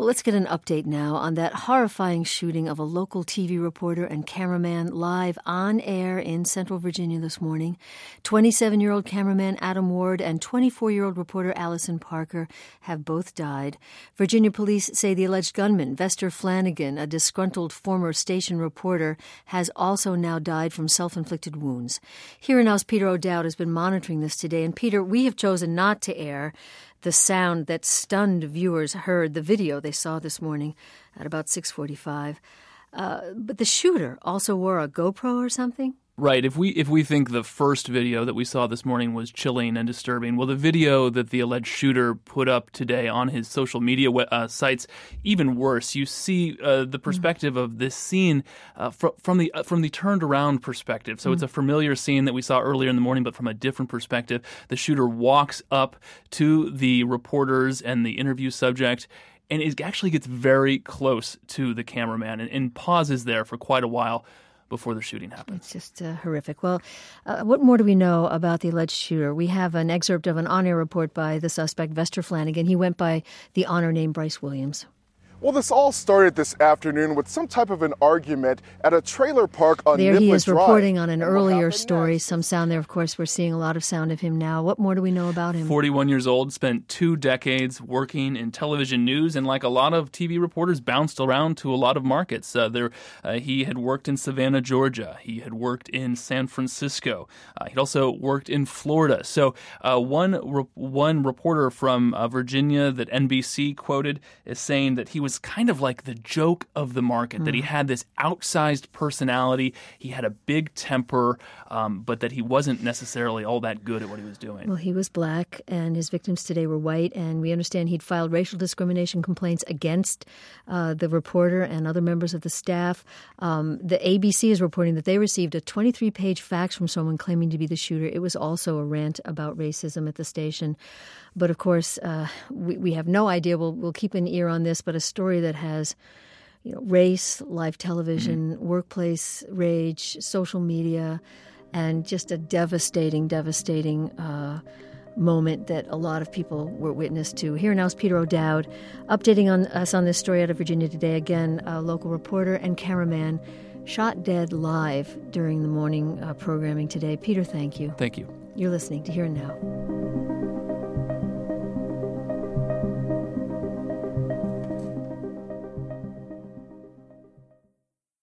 Well, let's get an update now on that horrifying shooting of a local TV reporter and cameraman live on air in Central Virginia this morning. 27-year-old cameraman Adam Ward and 24-year-old reporter Allison Parker have both died. Virginia police say the alleged gunman, Vester Flanagan, a disgruntled former station reporter, has also now died from self-inflicted wounds. Here Now's Peter O'Dowd has been monitoring this today. And Peter, we have chosen not to air the sound that stunned viewers heard, the video they saw this morning at about 6:45. But the shooter also wore a GoPro or something? Right. If we think the first video that we saw this morning was chilling and disturbing, well, the video that the alleged shooter put up today on his social media sites, even worse. You see the perspective of this scene from the turned around perspective. So it's a familiar scene that we saw earlier in the morning, but from a different perspective. The shooter walks up to the reporters and the interview subject, and it actually gets very close to the cameraman and pauses there for quite a while before the shooting happens. It's just horrific. Well, what more do we know about the alleged shooter? We have an excerpt of an on-air report by the suspect, Vester Flanagan. He went by the honor name Bryce Williams. Well, this all started this afternoon with some type of an argument at a trailer park on Niblett Drive. There he is reporting on an earlier story. Some sound there, of course. We're seeing a lot of sound of him now. What more do we know about him? 41 years old, spent 2 decades working in television news, and like a lot of TV reporters, bounced around to a lot of markets. He had worked in Savannah, Georgia. He had worked in San Francisco. He'd also worked in Florida. So one reporter from Virginia that NBC quoted is saying that he was kind of like the joke of the market, that he had this outsized personality, he had a big temper, but that he wasn't necessarily all that good at what he was doing. Well, he was black, and his victims today were white, and we understand he'd filed racial discrimination complaints against the reporter and other members of the staff. The ABC is reporting that they received a 23-page fax from someone claiming to be the shooter. It was also a rant about racism at the station. But, of course, we have no idea. We'll keep an ear on this, but a story that has, race, live television, workplace rage, social media, and just a devastating moment that a lot of people were witness to. Here now is Peter O'Dowd updating us on this story out of Virginia today. Again, a local reporter and cameraman shot dead live during the morning programming today. Peter, thank you. Thank you. You're listening to Here and Now.